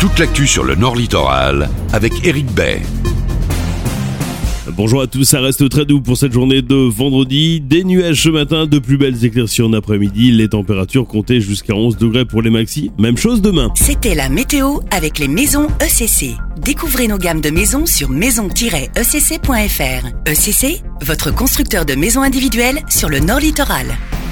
toute l'actu sur le Nord Littoral avec Éric Bay. Bonjour à tous, ça reste très doux pour cette journée de vendredi. Des nuages ce matin, de plus belles éclaircies en après-midi. Les températures comptaient jusqu'à 11 degrés pour les maxis. Même chose demain. C'était la météo avec les maisons ECC. Découvrez nos gammes de maisons sur maison-ecc.fr. ECC, votre constructeur de maisons individuelles sur le Nord Littoral.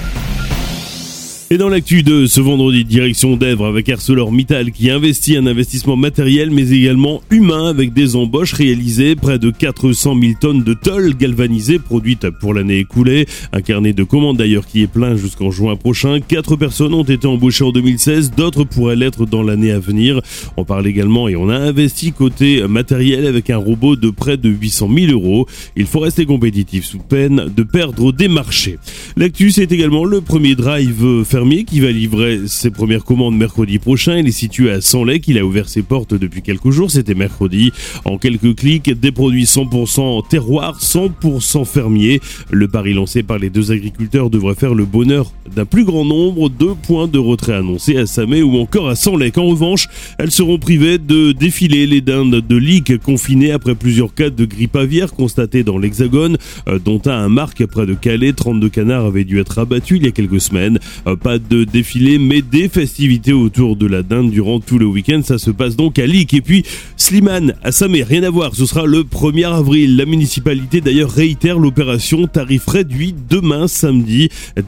Et dans l'actu de ce vendredi, direction d'Èvre avec ArcelorMittal qui investit un investissement matériel mais également humain avec des embauches réalisées, près de 400 000 tonnes de tôle galvanisée produite pour l'année écoulée. Un carnet de commandes d'ailleurs qui est plein jusqu'en juin prochain. 4 personnes ont été embauchées en 2016, d'autres pourraient l'être dans l'année à venir. On parle également et on a investi côté matériel avec un robot de près de 800 000 euros. Il faut rester compétitif sous peine de perdre des marchés. L'actu, c'est également le premier drive fermier qui va livrer ses premières commandes mercredi prochain. Il est situé à Senlec, il a ouvert ses portes depuis quelques jours, c'était mercredi. En quelques clics, des produits 100% terroir, 100% fermier. Le pari lancé par les deux agriculteurs devrait faire le bonheur d'un plus grand nombre. 2 points de retrait annoncés à Samé ou encore à Senlec. En revanche, elles seront privées de défiler les dindes de Lique confinées après plusieurs cas de grippe aviaire constatés dans l'Hexagone, dont un à Marques près de Calais. 32 canards avaient dû être abattus il y a quelques semaines. Pas de défilé mais des festivités autour de la dinde durant tout le week-end. Ça se passe donc à Lique. Et puis Slimane à Samé, rien à voir, ce sera le 1er avril. La municipalité d'ailleurs réitère l'opération tarif réduit demain samedi,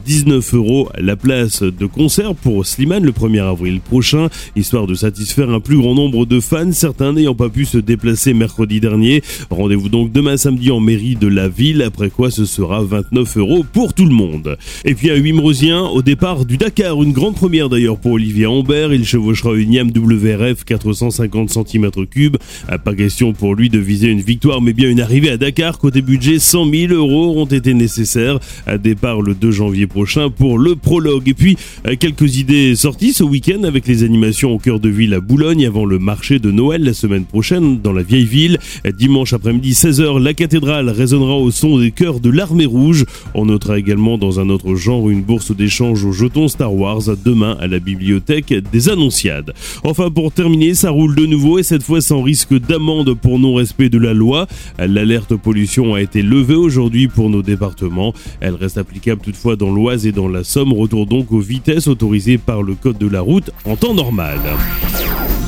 19 € la place de concert pour Slimane le 1er avril prochain, histoire de satisfaire un plus grand nombre de fans, certains n'ayant pas pu se déplacer mercredi dernier. Rendez-vous donc demain samedi en mairie de la ville, après quoi ce sera 29 € pour tout le monde. Et puis à Huimrosien, au départ du Dakar, une grande première d'ailleurs pour Olivier Humbert. Il chevauchera une Niam WRF 450 cm3. Pas question pour lui de viser une victoire mais bien une arrivée à Dakar. Côté budget, 100 000 € ont été nécessaires. À départ le 2 janvier prochain pour le prologue. Et puis quelques idées sorties ce week-end avec les animations au cœur de ville à Boulogne avant le marché de Noël la semaine prochaine dans la vieille ville. Dimanche après-midi 16h, la cathédrale résonnera au son des chœurs de l'Armée Rouge. On notera également dans un autre genre une bourse d'échange aux jetons Star Wars demain à la bibliothèque des Annonciades. Enfin pour terminer, ça roule de nouveau et cette fois sans risque d'amende pour non-respect de la loi. L'alerte pollution a été levée aujourd'hui pour nos départements. Elle reste applicable toutefois dans l'Oise et dans la Somme. Retour donc aux vitesses autorisées par le code de la route en temps normal.